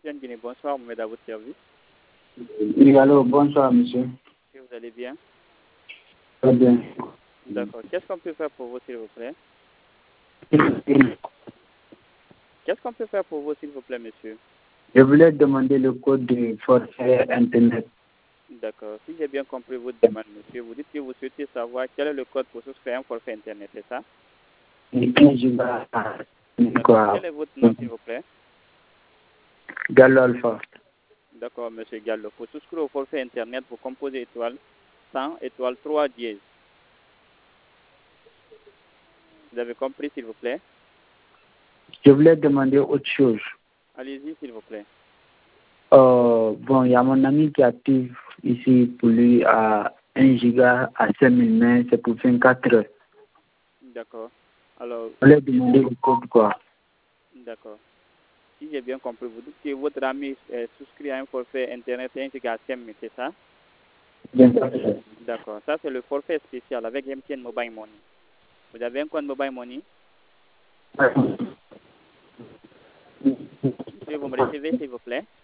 MTN Guinée. Bonsoir, Mohamed, à votre service. Oui, allô, bonsoir, monsieur. Et vous allez bien? Très bien. D'accord. Qu'est-ce qu'on peut faire pour vous, s'il vous plaît? Qu'est-ce qu'on peut faire pour vous, s'il vous plaît, monsieur? Je voulais demander le code de forfait Internet. D'accord. Si j'ai bien compris votre demande, monsieur, vous dites que vous souhaitez savoir quel est le code pour souscrire un forfait Internet, c'est ça? Et 15 gigas. D'accord. Quel est votre nom, s'il vous plaît? Gallo Alpha. D'accord, monsieur Gallo. Pour souscrire au forfait Internet, vous composez étoile 100, étoile 3 dièse. Vous avez compris, s'il vous plaît? Je voulais demander autre chose. Allez-y, s'il vous plaît. Bon, il y a mon ami qui active ici pour lui à 1 giga à 5000, mais c'est pour 24 heures. D'accord. Alors, Je voulais demander le code, quoi. d'accord. Si j'ai bien compris, vous dites que votre ami est souscrit à un forfait Internet 1 giga à 5000, c'est ça? 24 heures. D'accord. Ça, c'est le forfait spécial avec MTN Mobile Money. Vous avez un compte Mobile Money? Monsieur, vous me recevez, s'il vous plaît?